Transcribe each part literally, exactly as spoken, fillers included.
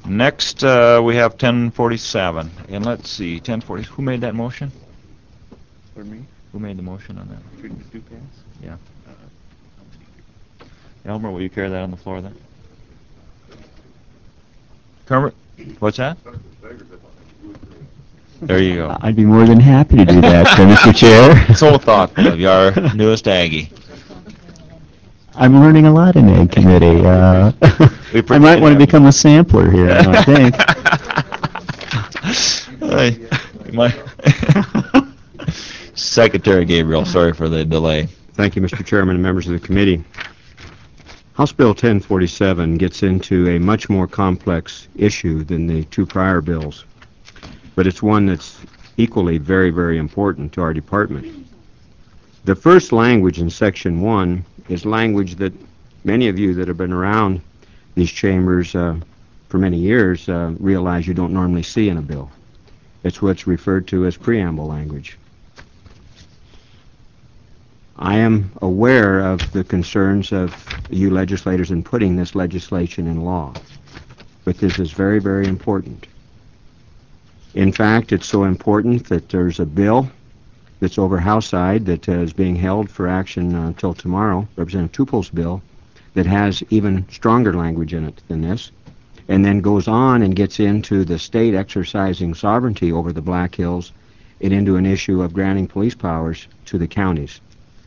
Next, uh, we have ten forty-seven. And let's see, ten forty, who made that motion? For me? Who made the motion on that? Should we do pass? Yeah. Uh, Elmer, will you carry that on the floor then? Kermit, what's that? There you go. I'd be more than happy to do that, uh, Mister Chair. So thoughtful of you, our newest Aggie. I'm learning a lot in Ag Committee. Uh, We I might want to appreciate become a sampler here, I think. Hey, my Secretary Gabriel, sorry for the delay. Thank you, Mister Chairman and members of the committee. House Bill ten forty-seven gets into a much more complex issue than the two prior bills, but it's one that's equally very, very important to our department. The first language in Section one is language that many of you that have been around these chambers uh, for many years uh, realize you don't normally see in a bill. It's what's referred to as preamble language. I am aware of the concerns of you legislators in putting this legislation in law, but this is very, very important. In fact, it's so important that there's a bill that's over House side that uh, is being held for action uh, until tomorrow, Representative Tupel's bill, that has even stronger language in it than this, and then goes on and gets into the state exercising sovereignty over the Black Hills and into an issue of granting police powers to the counties.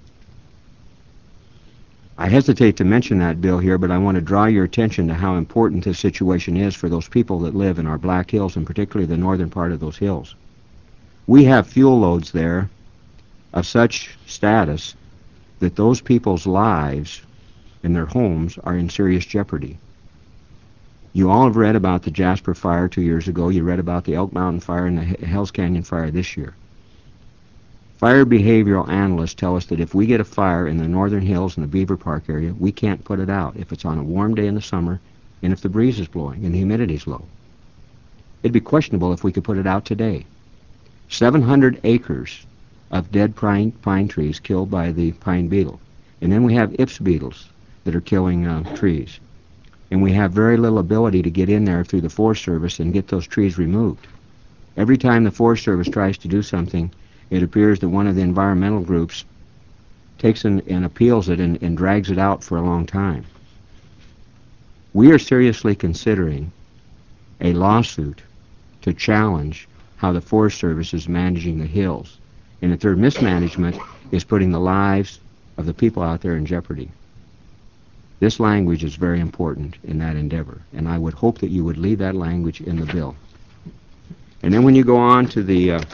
I hesitate to mention that bill here, but I want to draw your attention to how important this situation is for those people that live in our Black Hills, and particularly the northern part of those hills. We have fuel loads there of such status that those people's lives and their homes are in serious jeopardy. You all have read about the Jasper fire two years ago. You read about the Elk Mountain fire and the Hells Canyon fire this year. Fire behavioral analysts tell us that if we get a fire in the northern hills and the Beaver Park area, we can't put it out if it's on a warm day in the summer and if the breeze is blowing and the humidity is low. It'd be questionable if we could put it out today. seven hundred acres of dead pine, pine trees killed by the pine beetle. And then we have Ips beetles that are killing uh, trees. And we have very little ability to get in there through the Forest Service and get those trees removed. Every time the Forest Service tries to do something, it appears that one of the environmental groups takes and, and appeals it and, and drags it out for a long time. We are seriously considering a lawsuit to challenge how the Forest Service is managing the hills, and that their mismanagement is putting the lives of the people out there in jeopardy. This language is very important in that endeavor, and I would hope that you would leave that language in the bill. And then when you go on to the uh,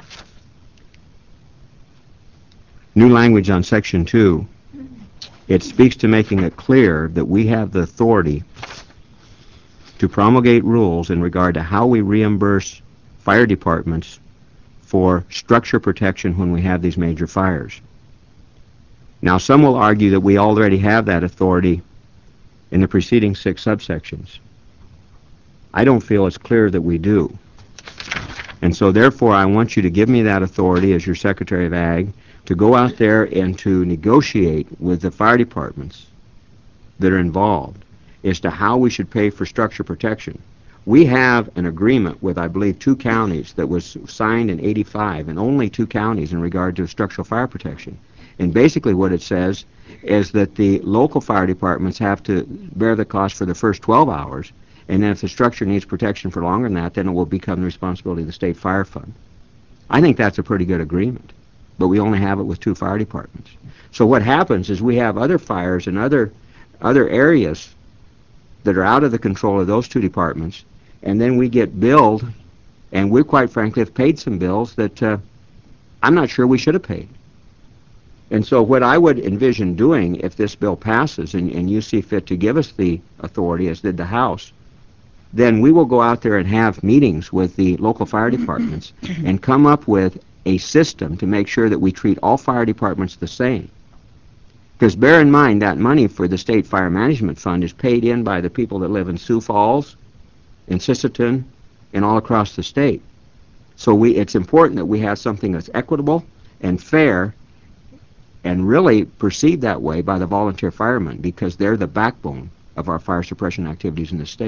new language on Section two, it speaks to making it clear that we have the authority to promulgate rules in regard to how we reimburse fire departments for structure protection when we have these major fires. Now, some will argue that we already have that authority in the preceding six subsections. I don't feel it's clear that we do. And so, therefore, I want you to give me that authority as your Secretary of Ag to go out there and to negotiate with the fire departments that are involved as to how we should pay for structure protection. We have an agreement with, I believe, two counties that was signed in eighty-five, and only two counties in regard to structural fire protection. And basically what it says is that the local fire departments have to bear the cost for the first twelve hours, and then if the structure needs protection for longer than that, then it will become the responsibility of the state fire fund. I think that's a pretty good agreement, but we only have it with two fire departments. So what happens is we have other fires in other, other areas that are out of the control of those two departments, and then we get billed, and we quite frankly have paid some bills that uh, I'm not sure we should have paid. And so what I would envision doing if this bill passes and, and you see fit to give us the authority, as did the House, then we will go out there and have meetings with the local fire departments and come up with a system to make sure that we treat all fire departments the same. Because bear in mind that money for the State Fire Management Fund is paid in by the people that live in Sioux Falls, in Sisseton, and all across the state. So we, it's important that we have something that's equitable and fair and really perceived that way by the volunteer firemen, because they're the backbone of our fire suppression activities in the state.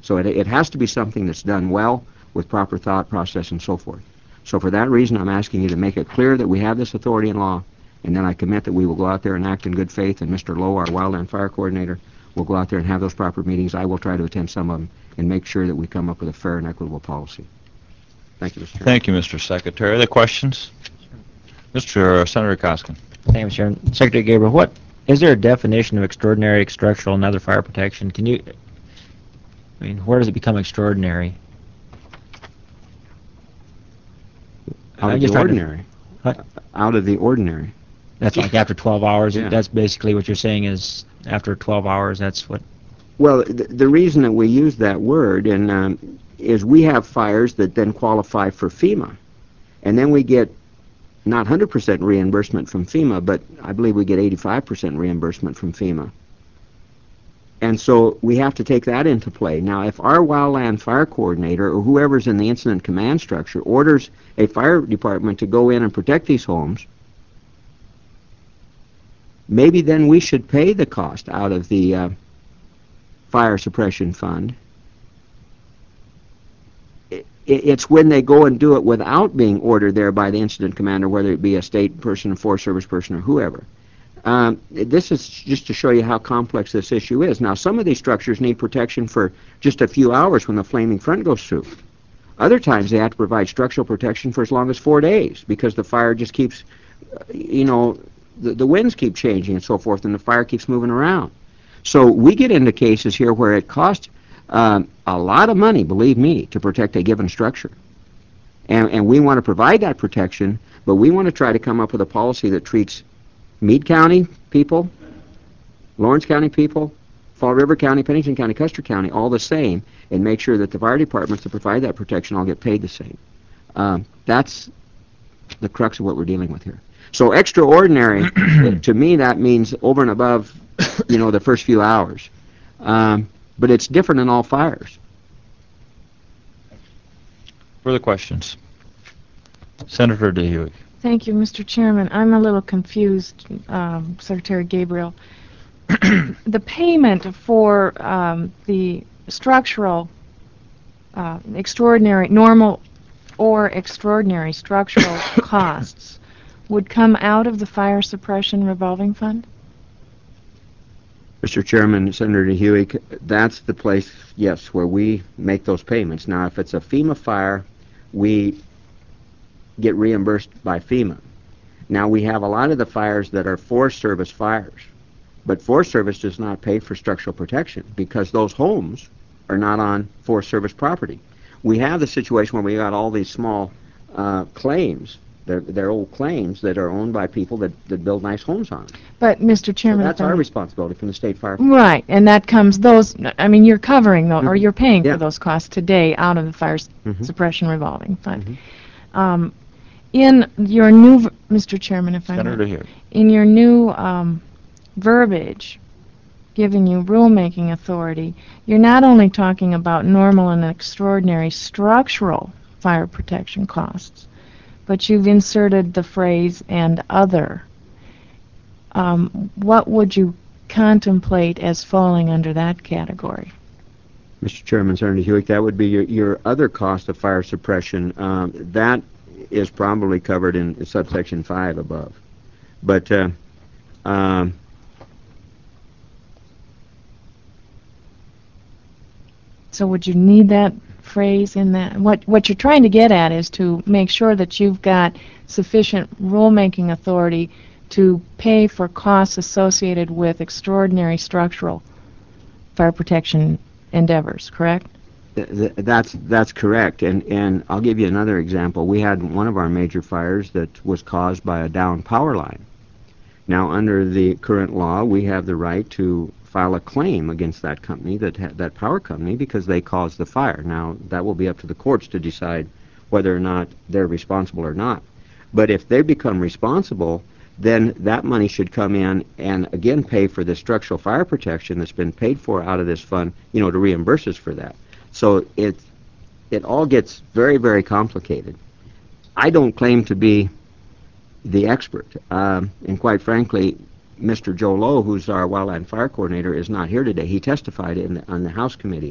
So it, it has to be something that's done well with proper thought process and so forth. So for that reason, I'm asking you to make it clear that we have this authority in law, and then I commit that we will go out there and act in good faith, and Mister Lowe, our wildland fire coordinator, will go out there and have those proper meetings. I will try to attend some of them and make sure that we come up with a fair and equitable policy. Thank you, Mister Chairman. Thank you, Mister Secretary. Other questions? Mister Senator Koskin. Thank you, Mister Chairman. Secretary Gabriel, what is there a definition of extraordinary, structural, and other fire protection? Can you, I mean, where does it become extraordinary? Out I'm of just the trying to- ordinary. What? Out of the ordinary. That's like after twelve hours. Yeah. That's basically what you're saying is after twelve hours. That's what. Well, the, the reason that we use that word and um, is we have fires that then qualify for FEMA, and then we get not one hundred percent reimbursement from FEMA, but I believe we get eighty-five percent reimbursement from FEMA. And so we have to take that into play. Now, if our wildland fire coordinator or whoever's in the incident command structure orders a fire department to go in and protect these homes, maybe then we should pay the cost out of the uh, fire suppression fund. It, it's when they go and do it without being ordered there by the incident commander, whether it be a state person, a Forest Service person, or whoever. Um, this is just to show you how complex this issue is. Now, some of these structures need protection for just a few hours when the flaming front goes through. Other times they have to provide structural protection for as long as four days because the fire just keeps, uh, you know, the, the winds keep changing and so forth, and the fire keeps moving around. So we get into cases here where it costs um, a lot of money, believe me, to protect a given structure. And, and we want to provide that protection, but we want to try to come up with a policy that treats Meade County people, Lawrence County people, Fall River County, Pennington County, Custer County, all the same, and make sure that the fire departments that provide that protection all get paid the same. Um, that's the crux of what we're dealing with here. So extraordinary, to me, that means over and above, you know, the first few hours. Um, but it's different in all fires. Further questions? Senator DeHuey. Thank you, Mister Chairman. I'm a little confused, um, Secretary Gabriel. The payment for um, the structural, uh, extraordinary, normal or extraordinary structural costs would come out of the fire suppression revolving fund? Mister Chairman, Senator DeHuey, that's the place, yes, where we make those payments. Now, if it's a FEMA fire, we get reimbursed by FEMA. Now, we have a lot of the fires that are Forest Service fires, but Forest Service does not pay for structural protection because those homes are not on Forest Service property. We have the situation where we got all these small uh, claims. They're, they're old claims that are owned by people that, that build nice homes on them. But, Mister So Chairman, that's if I our may- responsibility from the state fire. Right, and that comes, those, I mean, you're covering, those, or Mhm. you're paying Yeah. for those costs today out of the fire s- Mhm. suppression revolving fund. Mhm. Um, in your new, ver- Mister Chairman, if I may, Senator DeHuey. in your new um, verbiage giving you rulemaking authority, you're not only talking about normal and extraordinary structural fire protection costs, but you've inserted the phrase "and other." Um, what would you contemplate as falling under that category? Mister Chairman, Senator Hewitt, that would be your, your other cost of fire suppression. Um, that is probably covered in subsection five above. But uh, um, So would you need that phrase in that? What what you're trying to get at is to make sure that you've got sufficient rulemaking authority to pay for costs associated with extraordinary structural fire protection endeavors, correct? th th that's that's correct. And and I'll give you another example. We had one of our major fires that was caused by a downed power line. Now, under the current law, we have the right to file a claim against that company, that ha that power company, because they caused the fire. Now, that will be up to the courts to decide whether or not they're responsible or not. But if they become responsible, then that money should come in and again pay for the structural fire protection that's been paid for out of this fund, you know, to reimburse us for that. So it it all gets very, very complicated. I don't claim to be the expert, um, and quite frankly, Mister Joe Lowe, who's our wildland fire coordinator, is not here today. He testified in the, on the House committee.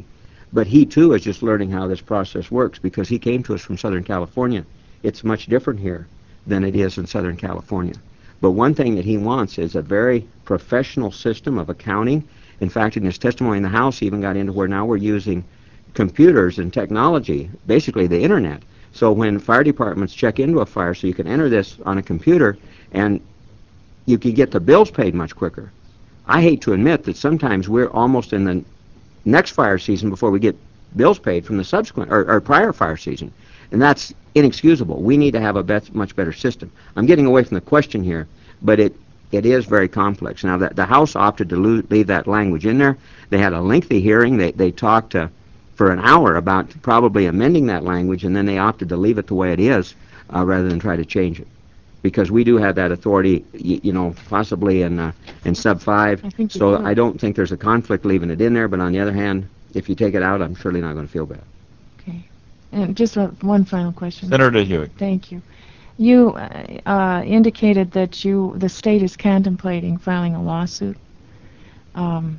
But he too is just learning how this process works because he came to us from Southern California. It's much different here than it is in Southern California. But one thing that he wants is a very professional system of accounting. In fact, in his testimony in the House, he even got into where now we're using computers and technology, basically the internet. So when fire departments check into a fire, so you can enter this on a computer, and you can get the bills paid much quicker. I hate to admit that sometimes we're almost in the next fire season before we get bills paid from the subsequent or, or prior fire season, and that's inexcusable. We need to have a bet, much better system. I'm getting away from the question here, but it it is very complex. Now, the, the House opted to lo leave that language in there. They had a lengthy hearing. They they talked uh, for an hour about probably amending that language, and then they opted to leave it the way it is uh, rather than try to change it. Because we do have that authority, y you know, possibly in uh, in sub five. I think you so do. I don't think there's a conflict leaving it in there. But on the other hand, if you take it out, I'm surely not going to feel bad. Okay. And just uh, one final question. Senator Hewitt. Thank you. You uh, uh, indicated that you, the state is contemplating filing a lawsuit. Um,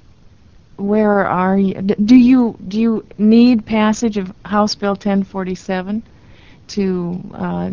where are you? d- Do you do you need passage of House Bill ten forty-seven to uh,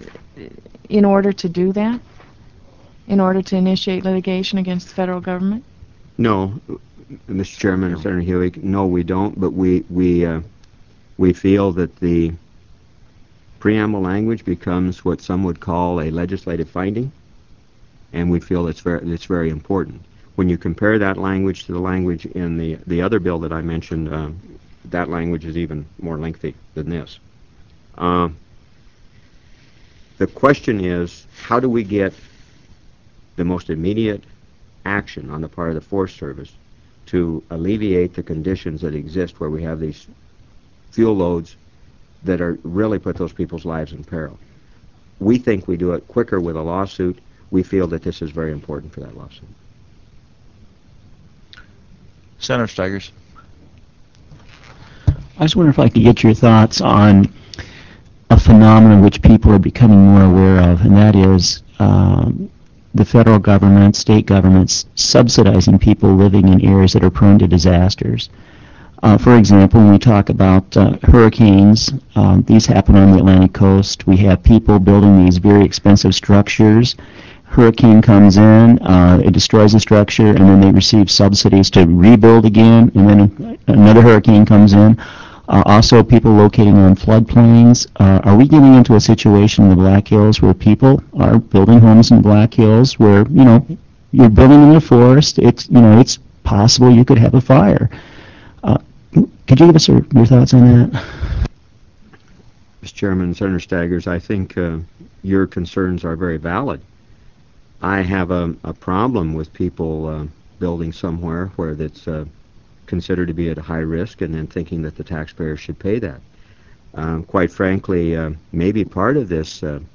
in order to do that? In order to initiate litigation against the federal government? No, Mister Chairman and Senator Hewitt, no, we don't. But we we uh, we feel that the preamble language becomes what some would call a legislative finding, and we feel it's very it's very important. When you compare that language to the language in the the other bill that I mentioned, uh, that language is even more lengthy than this. Uh, the question is, how do we get the most immediate action on the part of the Forest Service to alleviate the conditions that exist where we have these fuel loads that are really put those people's lives in peril? We think we do it quicker with a lawsuit. We feel that this is very important for that lawsuit. Senator Steigers. I was wondering if I could get your thoughts on a phenomenon which people are becoming more aware of, and that is um, the federal government, state governments subsidizing people living in areas that are prone to disasters. Uh, for example, when we talk about uh, hurricanes, um, these happen on the Atlantic coast. We have people building these very expensive structures. Hurricane comes in, uh, it destroys the structure, and then they receive subsidies to rebuild again, and then another hurricane comes in. Uh, also, people locating on floodplains. Uh, are we getting into a situation in the Black Hills where people are building homes in the Black Hills where, you know, you're building in the forest, it's, you know, it's possible you could have a fire? Uh, could you give us your, your thoughts on that? Mister Chairman, Senator Staggers, I think uh, your concerns are very valid. I have a, a problem with people uh, building somewhere where that's uh, considered to be at high risk and then thinking that the taxpayers should pay that. Um, quite frankly, uh, maybe part of this uh,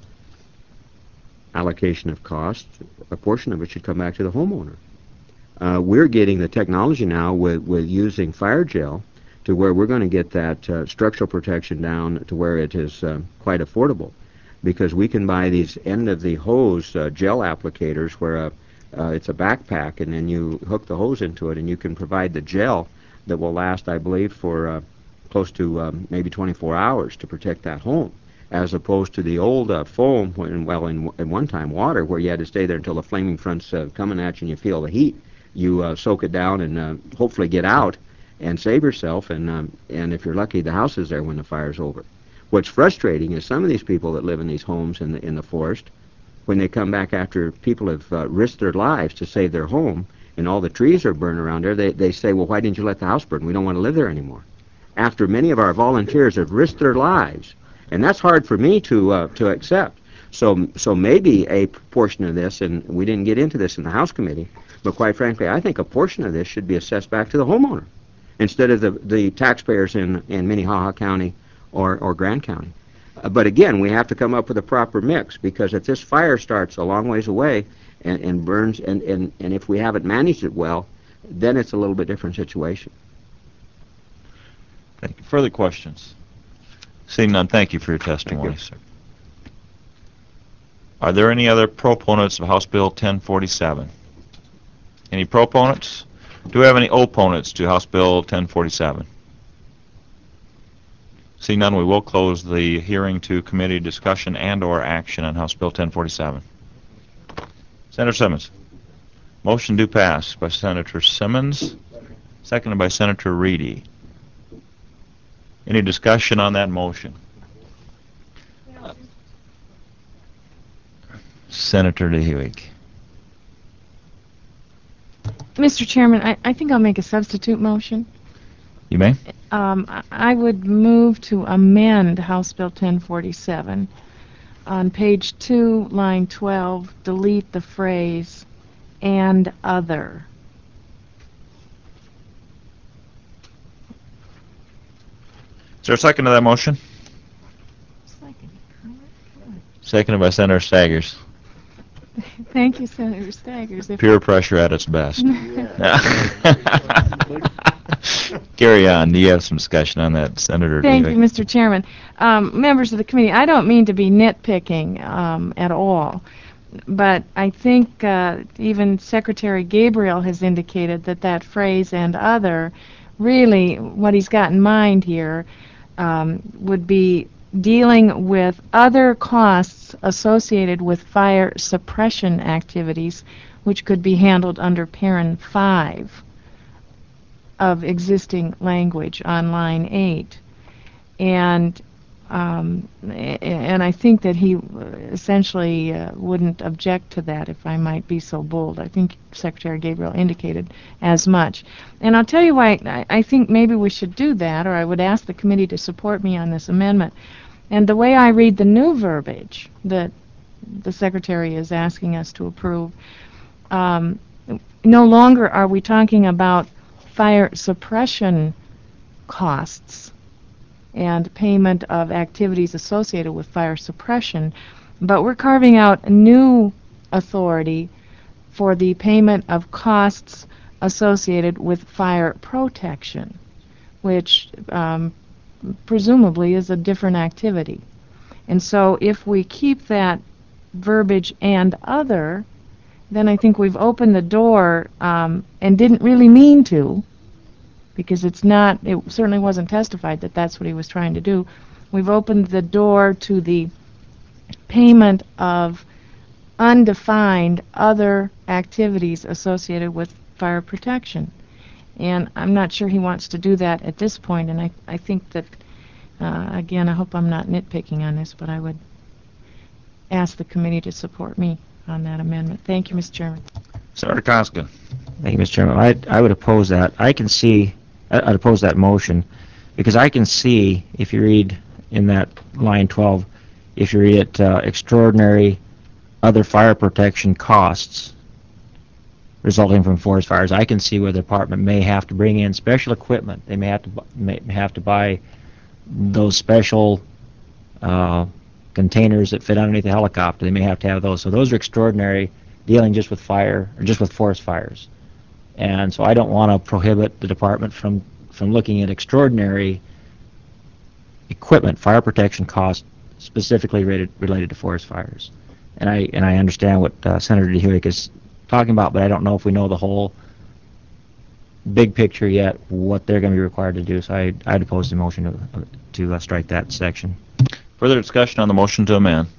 allocation of cost, a portion of it should come back to the homeowner. Uh, we're getting the technology now with, with using fire gel to where we're going to get that uh, structural protection down to where it is uh, quite affordable, because we can buy these end-of-the-hose uh, gel applicators where uh, uh, it's a backpack, and then you hook the hose into it, and you can provide the gel that will last, I believe, for uh, close to um, maybe twenty-four hours to protect that home, as opposed to the old uh, foam, when, well, in, in one time water, where you had to stay there until the flaming front's uh, coming at you and you feel the heat. You uh, soak it down and uh, hopefully get out and save yourself, and, um, and if you're lucky, the house is there when the fire's over. What's frustrating is some of these people that live in these homes in the, in the forest, when they come back after people have uh, risked their lives to save their home and all the trees are burned around there, they, they say, well, why didn't you let the house burn? We don't want to live there anymore. After many of our volunteers have risked their lives, and that's hard for me to, uh, to accept. So, so maybe a portion of this, and we didn't get into this in the House Committee, but quite frankly, I think a portion of this should be assessed back to the homeowner instead of the, the taxpayers in, in Minnehaha County or, or Grand County. Uh, but again, we have to come up with a proper mix, because if this fire starts a long ways away and, and burns, and, and, and if we haven't managed it well, then it's a little bit different situation. Thank you. Further questions? Seeing none, thank you for your testimony, you. sir. Are there any other proponents of House Bill ten forty-seven? Any proponents? Do we have any opponents to House Bill ten forty-seven? Seeing none, we will close the hearing to committee discussion and/or action on House Bill ten forty-seven. Senator Simmons. Motion do pass by Senator Simmons, seconded by Senator Reedy. Any discussion on that motion? Senator DeHuig. Mister Chairman, I, I think I'll make a substitute motion. You may. Um, I- I would move to amend House Bill ten forty-seven. On page two, line twelve, delete the phrase, "and other." Is there a second to that motion? Seconded by Senator Staggers. Thank you, Senator Staggers. If Peer pressure at its best. Carry on. Do you have some discussion on that, Senator Thank DeHuig? you, Mister Chairman. Um, members of the committee, I don't mean to be nitpicking um, at all, but I think uh, even Secretary Gabriel has indicated that that phrase "and other," really what he's got in mind here um, would be dealing with other costs associated with fire suppression activities, which could be handled under parent five of existing language on line eight. And um, a- and I think that he essentially uh, wouldn't object to that, if I might be so bold. I think Secretary Gabriel indicated as much. And I'll tell you why I, I think maybe we should do that, or I would ask the committee to support me on this amendment. And the way I read the new verbiage that the Secretary is asking us to approve, um, no longer are we talking about fire suppression costs and payment of activities associated with fire suppression, but we're carving out a new authority for the payment of costs associated with fire protection, which um, presumably is a different activity. And so if we keep that verbiage "and other," then I think we've opened the door, um, and didn't really mean to, because it's not, it certainly wasn't testified that that's what he was trying to do. We've opened the door to the payment of undefined other activities associated with fire protection. And I'm not sure he wants to do that at this point, and I, I think that, uh, again, I hope I'm not nitpicking on this, but I would ask the committee to support me on that amendment. Thank you, Mister Chairman. Senator Koskin. Thank you, Mister Chairman. I, I would oppose that. I can see, I- I'd oppose that motion, because I can see, if you read in that line twelve, if you read it, uh, extraordinary other fire protection costs resulting from forest fires, I can see where the department may have to bring in special equipment. They may have to bu- may have to buy those special uh, containers that fit underneath the helicopter. They may have to have those. So those are extraordinary, dealing just with fire, or just with forest fires. And so I don't want to prohibit the department from, from looking at extraordinary equipment, fire protection costs specifically related, related to forest fires. And I, and I understand what uh, Senator DeHuig is talking about, but I don't know if we know the whole big picture yet, what they're going to be required to do. So I, I'd oppose the motion to, to uh, strike that section. Further discussion on the motion to amend.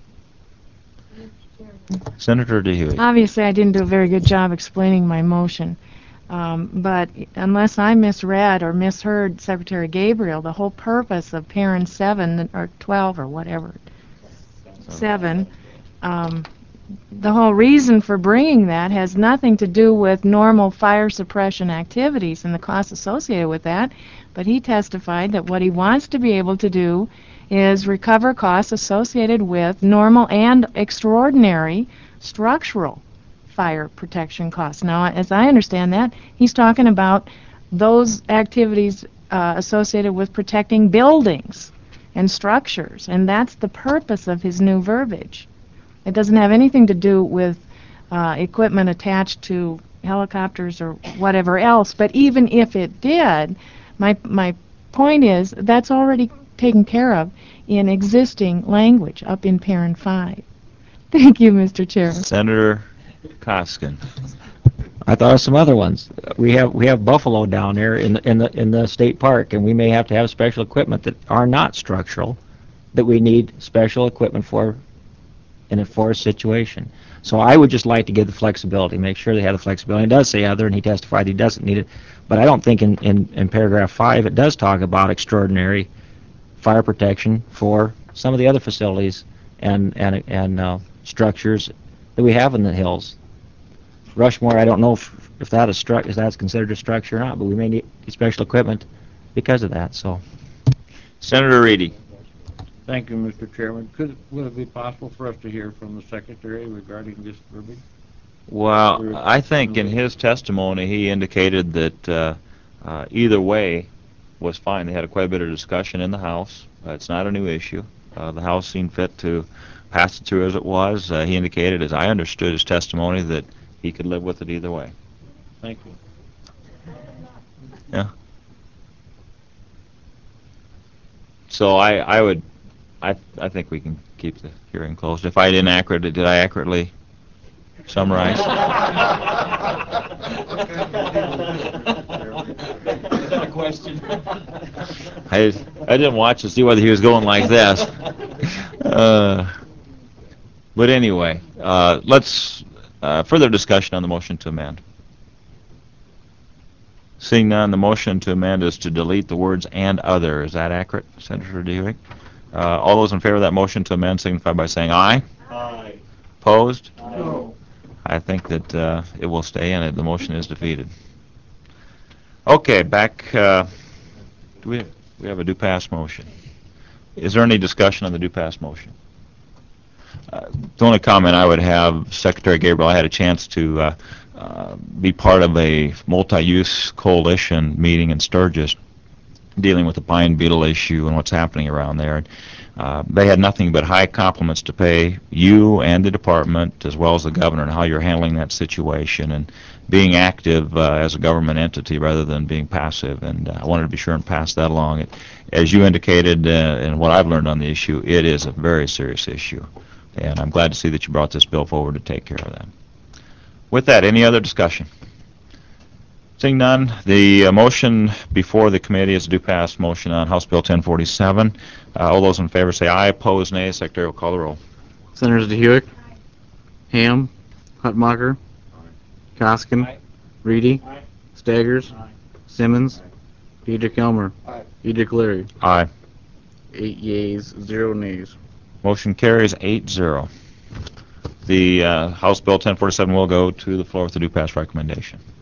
Senator DeHuey. Obviously, I didn't do a very good job explaining my motion. Um, but unless I misread or misheard Secretary Gabriel, the whole purpose of parent seven or twelve or whatever, seven, um, the whole reason for bringing that has nothing to do with normal fire suppression activities and the costs associated with that. But he testified that what he wants to be able to do is recover costs associated with normal and extraordinary structural fire protection costs. Now, as I understand that, he's talking about those activities uh, associated with protecting buildings and structures, and that's the purpose of his new verbiage. It doesn't have anything to do with uh, equipment attached to helicopters or whatever else, but even if it did, my, my point is that's already taken care of in existing language up in parent five. Thank you, Mister Chairman. Senator Koskin. I thought of some other ones. We have we have buffalo down there in the, in the in the state park, and we may have to have special equipment that are not structural, that we need special equipment for in a forest situation. So I would just like to give the flexibility, make sure they have the flexibility. It does say other, and he testified he doesn't need it, but I don't think in, in, in paragraph five it does talk about extraordinary fire protection for some of the other facilities and and and uh, structures that we have in the hills. Rushmore, I don't know if, if that is stru- if that's considered a structure or not, but we may need special equipment because of that. So, Senator Reedy. Thank you, Mister Chairman. Could, would it be possible for us to hear from the Secretary regarding this verbiage? Well, I think in his testimony he indicated that uh, uh, either way was fine. They had quite a bit of discussion in the House. Uh, it's not a new issue. Uh, the House seen fit to pass it through as it was. Uh, he indicated, as I understood his testimony, that he could live with it either way. Thank you. Yeah. So I, I would, I, I think we can keep the hearing closed. If I didn't accurate, did I accurately summarize? Question. I, I didn't watch to see whether he was going like this. Uh, but anyway, uh, let's uh, further discussion on the motion to amend. Seeing none, the motion to amend is to delete the words "and other." Is that accurate, Senator DeWitt? Uh, all those in favor of that motion to amend signify by saying aye. Aye. Opposed? No. I think that uh, it will stay in it. The motion is defeated. Okay, back. Uh, do we we have a do pass motion? Is there any discussion on the do pass motion? Uh, the only comment I would have, Secretary Gabriel, I had a chance to uh, uh, be part of a multi-use coalition meeting in Sturgis dealing with the pine beetle issue and what's happening around there. Uh, they had nothing but high compliments to pay you and the department, as well as the governor, and how you're handling that situation and being active uh, as a government entity rather than being passive. And uh, I wanted to be sure and pass that along. It, as you indicated, uh, and what I've learned on the issue, it is a very serious issue. And I'm glad to see that you brought this bill forward to take care of that. With that, any other discussion? Seeing none, the uh, motion before the committee is a do pass motion on House Bill ten forty-seven. Uh, all those in favor say aye. Opposed, nay. Secretary will call the roll. Senators DeHuick, Ham, Hutmacher, Koskin, Reedy, Staggers, Simmons, Dedrick Elmer, Dedrick Leary. Aye. Eight yeas, zero nays. Motion carries eight zero. The uh, House Bill ten forty-seven will go to the floor with the do pass recommendation.